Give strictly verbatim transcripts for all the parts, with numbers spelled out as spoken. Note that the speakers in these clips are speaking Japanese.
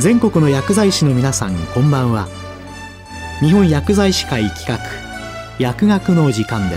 全国の薬剤師の皆さん、こんばんは。日本薬剤師会企画、薬学の時間です。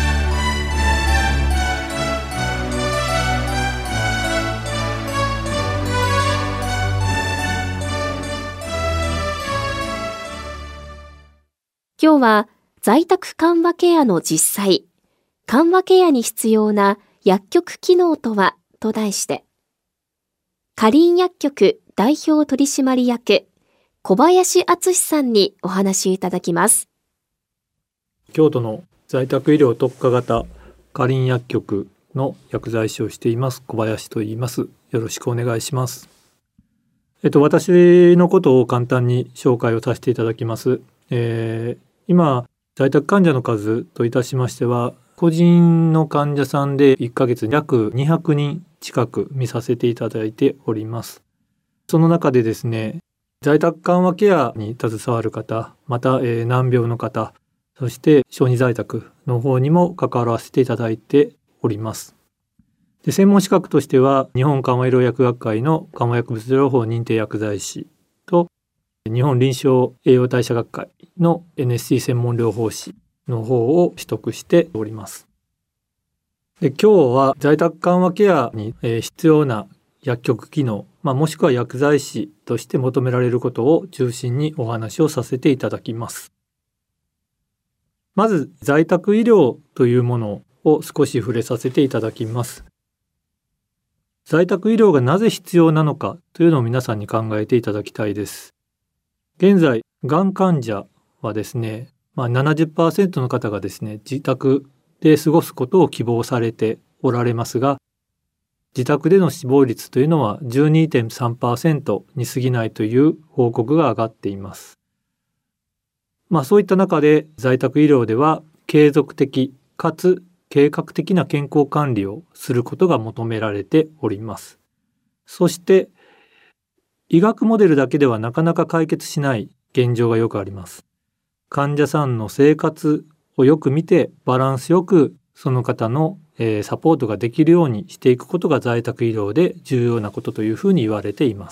今日は在宅緩和ケアの実際、緩和ケアに必要な薬局機能とはと題して、カリン薬局代表取締役小林敦さんにお話しいただきます。 京都の在宅医療特化型カリン薬局の薬剤師をしています小林と言います。よろしくお願いします。えっと私のことを簡単に紹介をさせていただきます。えー、今在宅患者の数といたしましては、個人の患者さんでいっかげつ約にひゃくにん近く見させていただいております。その中でですね、在宅緩和ケアに携わる方、また、えー、難病の方、そして小児在宅の方にも関わらせていただいております。で、専門資格としては日本緩和医療薬学会の緩和薬物療法認定薬剤師と日本臨床栄養代謝学会の エヌエスシー 専門療法士の方を取得しております。で、今日は在宅緩和ケアに、えー、必要な薬局機能、まあ、もしくは薬剤師として求められることを中心にお話をさせていただきます。まず在宅医療というものを少し触れさせていただきます。在宅医療がなぜ必要なのかというのを皆さんに考えていただきたいです。現在、がん患者はですね、まあ、ななじゅっパーセントの方がですね、自宅で過ごすことを希望されておられますが、自宅での死亡率というのは じゅうにてんさんパーセント に過ぎないという報告が上がっています。まあそういった中で在宅医療では継続的かつ計画的な健康管理をすることが求められております。そして医学モデルだけではなかなか解決しない現状がよくあります。患者さんの生活をよく見てバランスよくその方の、えー、サポートができるようにしていくことが在宅医療で重要なことというふうに言われています。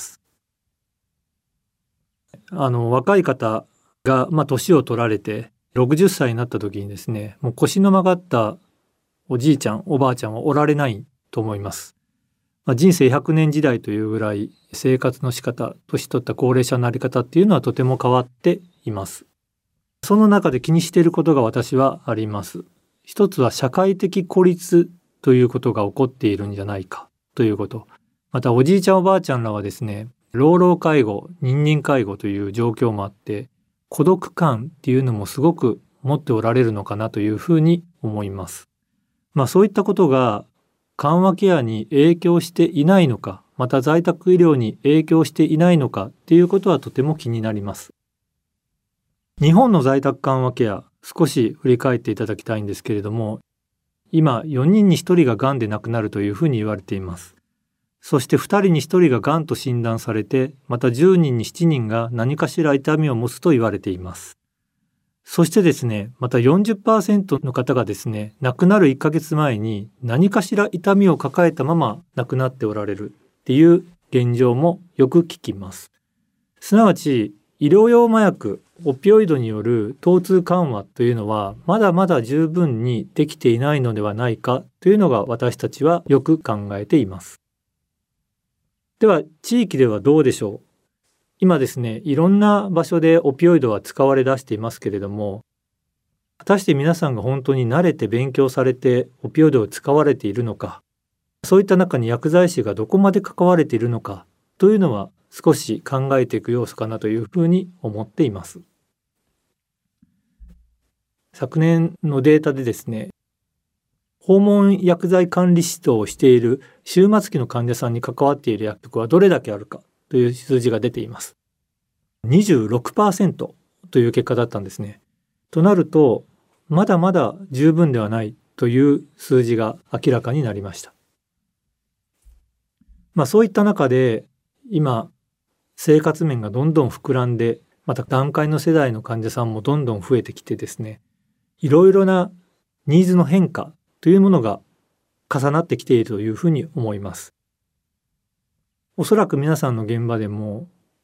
あの若い方が、まあ、年を取られてろくじゅっさいになった時にですね、もう腰の曲がったおじいちゃんおばあちゃんはおられないと思います。まあ、人生ひゃくねん時代というぐらい生活の仕方、年取った高齢者のあり方っていうのはとても変わっています。その中で気にしていることが私はあります。一つは社会的孤立ということが起こっているんじゃないかということ。またおじいちゃんおばあちゃんらはですね、老老介護、認認介護という状況もあって、孤独感っていうのもすごく持っておられるのかなというふうに思います。まあそういったことが緩和ケアに影響していないのか、また在宅医療に影響していないのかっていうことはとても気になります。日本の在宅緩和ケア、少し振り返っていただきたいんですけれども、今よにんにひとりががんで亡くなるというふうに言われています。そしてふたりにひとりががんと診断されて、またじゅうにんにしちにんが何かしら痛みを持つと言われています。そしてですね、また よんじゅっパーセント の方がですね、亡くなるいっかげつまえに何かしら痛みを抱えたまま亡くなっておられるっていう現状もよく聞きます。すなわち、医療用麻薬、オピオイドによる疼痛緩和というのはまだまだ十分にできていないのではないかというのが私たちはよく考えています。では地域ではどうでしょう。今ですね、いろんな場所でオピオイドは使われ出していますけれども、果たして皆さんが本当に慣れて勉強されてオピオイドを使われているのか、そういった中に薬剤師がどこまで関われているのかというのは少し考えていく要素かなというふうに思っています。昨年のデータでですね、訪問薬剤管理指導をしている終末期の患者さんに関わっている薬局はどれだけあるかという数字が出ています。にじゅうろくパーセント という結果だったんですね。となると、まだまだ十分ではないという数字が明らかになりました。まあそういった中で、今、生活面がどんどん膨らんで、また団塊の世代の患者さんもどんどん増えてきてですね、いろいろなニーズの変化というものが重なってきているというふうに思います。おそらく皆さんの現場でも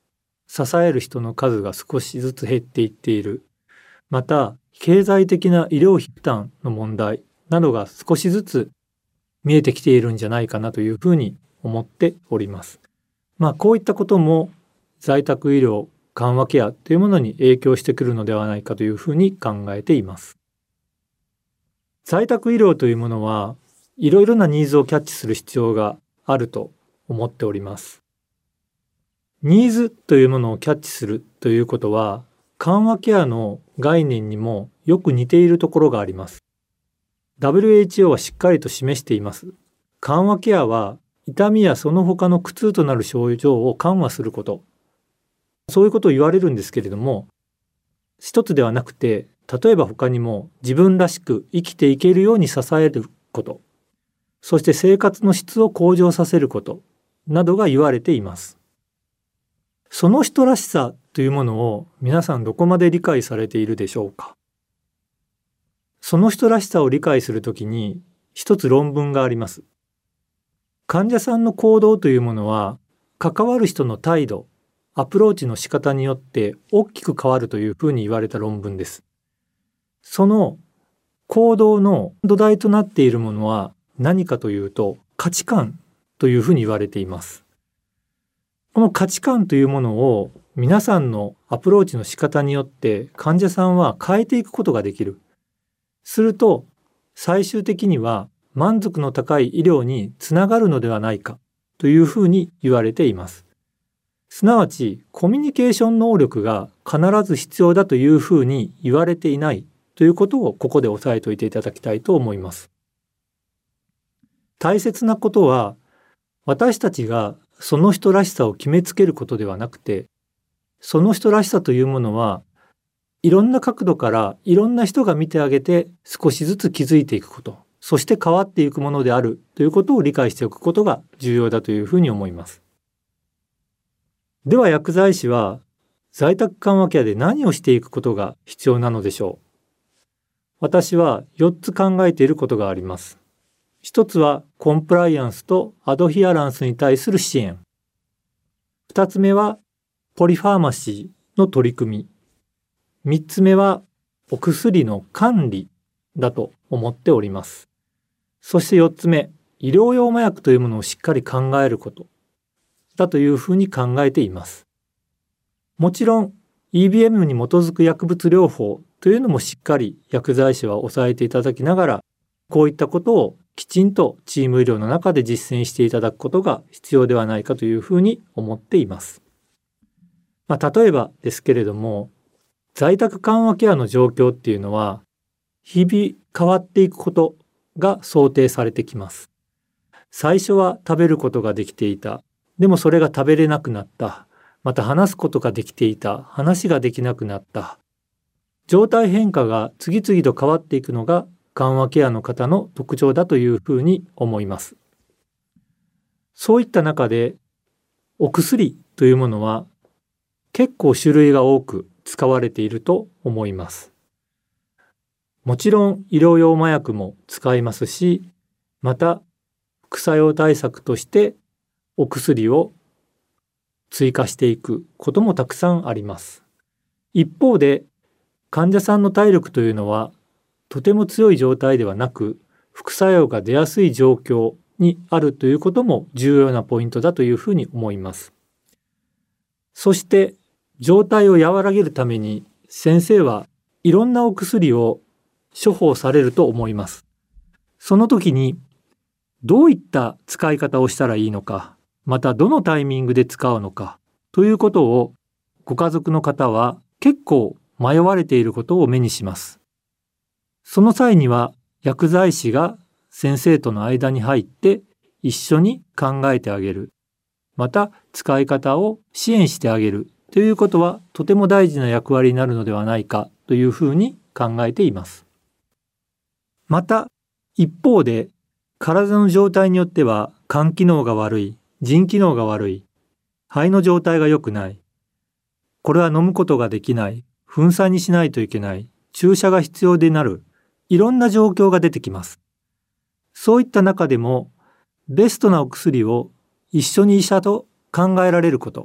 支える人の数が少しずつ減っていっている。また、経済的な医療費負担の問題などが少しずつ見えてきているんじゃないかなというふうに思っております。まあ、こういったことも在宅医療緩和ケアというものに影響してくるのではないかというふうに考えています。在宅医療というものはいろいろなニーズをキャッチする必要があると思っております。ニーズというものをキャッチするということは、緩和ケアの概念にもよく似ているところがあります。ダブリューエイチオー はしっかりと示しています。緩和ケアは痛みやその他の苦痛となる症状を緩和すること。そういうことを言われるんですけれども、一つではなくて、例えば他にも自分らしく生きていけるように支えること、そして生活の質を向上させることなどが言われています。その人らしさというものを皆さんどこまで理解されているでしょうか。その人らしさを理解するときに一つ論文があります。患者さんの行動というものは関わる人の態度、アプローチの仕方によって大きく変わるというふうに言われた論文です。その行動の土台となっているものは何かというと価値観というふうに言われています。この価値観というものを皆さんのアプローチの仕方によって患者さんは変えていくことができる。すると最終的には満足の高い医療につながるのではないかというふうに言われています。すなわちコミュニケーション能力が必ず必要だというふうに言われていないということをここで押さえておいていただきたいと思います。大切なことは私たちがその人らしさを決めつけることではなくて、その人らしさというものはいろんな角度からいろんな人が見てあげて少しずつ気づいていくこと、そして変わっていくものであるということを理解しておくことが重要だというふうに思います。では薬剤師は在宅緩和ケアで何をしていくことが必要なのでしょう。私はよっつ考えていることがあります。一つはコンプライアンスとアドヒアランスに対する支援。二つ目はポリファーマシーの取り組み。三つ目はお薬の管理だと思っております。そして四つ目、医療用麻薬というものをしっかり考えることだというふうに考えています。もちろん イービーエム に基づく薬物療法というのもしっかり薬剤師は抑えていただきながら、こういったことをきちんとチーム医療の中で実践していただくことが必要ではないかというふうに思っています。まあ、例えばですけれども、在宅緩和ケアの状況っていうのは日々変わっていくことが想定されてきます。最初は食べることができていた。でもそれが食べれなくなった。また話すことができていた。話ができなくなった。状態変化が次々と変わっていくのが緩和ケアの方の特徴だというふうに思います。そういった中でお薬というものは結構種類が多く使われていると思います。もちろん医療用麻薬も使いますし、また副作用対策としてお薬を追加していくこともたくさんあります。一方で患者さんの体力というのはとても強い状態ではなく、副作用が出やすい状況にあるということも重要なポイントだというふうに思います。そして状態を和らげるために先生はいろんなお薬を処方されると思います。その時にどういった使い方をしたらいいのか、またどのタイミングで使うのかということをご家族の方は結構迷われていることを目にします。その際には薬剤師が先生との間に入って一緒に考えてあげる。また使い方を支援してあげるということはとても大事な役割になるのではないかというふうに考えています。また一方で体の状態によっては肝機能が悪い、腎機能が悪い、肺の状態が良くない。これは飲むことができない、粉砕にしないといけない、注射が必要でなる。いろんな状況が出てきます。そういった中でもベストなお薬を一緒に医者と考えられること、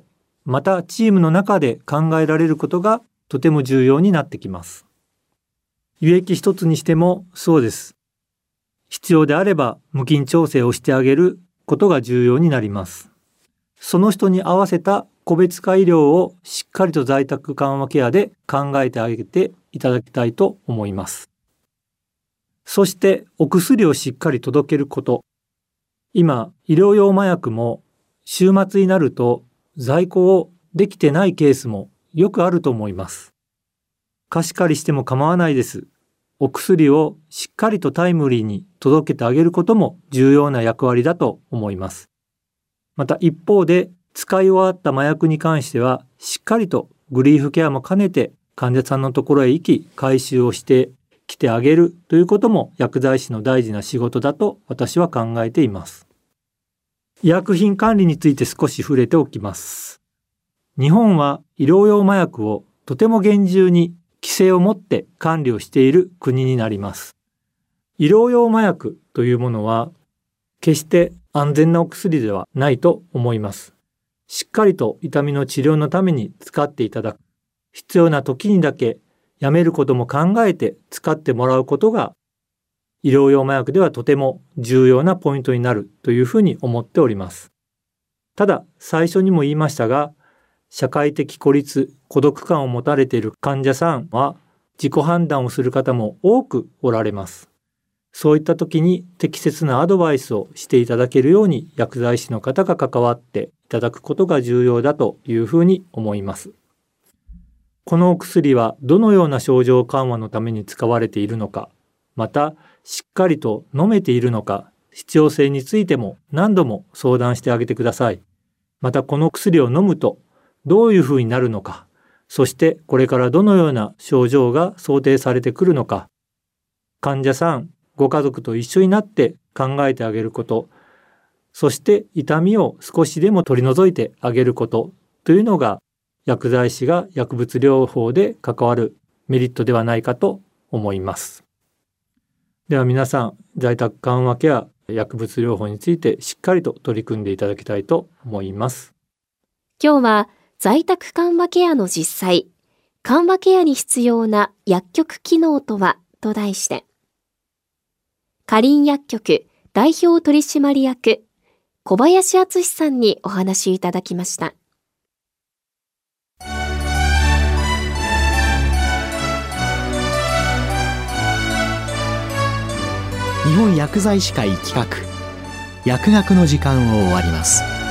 またチームの中で考えられることがとても重要になってきます。輸液一つにしてもそうです。必要であれば無菌調整をしてあげることが重要になります。その人に合わせた個別化医療をしっかりと在宅緩和ケアで考えてあげていただきたいと思います。そしてお薬をしっかり届けること。今、医療用麻薬も週末になると在庫をできてないケースもよくあると思います。貸し借りしても構わないです。お薬をしっかりとタイムリーに届けてあげることも重要な役割だと思います。また一方で使い終わった麻薬に関してはしっかりとグリーフケアも兼ねて患者さんのところへ行き回収をしてきてあげるということも薬剤師の大事な仕事だと私は考えています。医薬品管理について少し触れておきます。日本は医療用麻薬をとても厳重に規制を持って管理をしている国になります。医療用麻薬というものは決して安全なお薬ではないと思います。しっかりと痛みの治療のために使っていただく。必要な時にだけやめることも考えて使ってもらうことが医療用麻薬ではとても重要なポイントになるというふうに思っております。ただ最初にも言いましたが、社会的孤立、孤独感を持たれている患者さんは自己判断をする方も多くおられます。そういった時に適切なアドバイスをしていただけるように薬剤師の方が関わっていただくことが重要だというふうに思います。このお薬はどのような症状緩和のために使われているのか、またしっかりと飲めているのか、必要性についても何度も相談してあげてください。またこの薬を飲むとどういうふうになるのか、そしてこれからどのような症状が想定されてくるのか、患者さん、ご家族と一緒になって考えてあげること、そして痛みを少しでも取り除いてあげることというのが薬剤師が薬物療法で関わるメリットではないかと思います。では皆さん、在宅緩和ケア、薬物療法についてしっかりと取り組んでいただきたいと思います。 今日は在宅緩和ケアの実際、緩和ケアに必要な薬局機能とはと題して、カリン薬局代表取締役小林敦さんにお話しいただきました。 日本薬剤師会企画薬学の時間を終わります。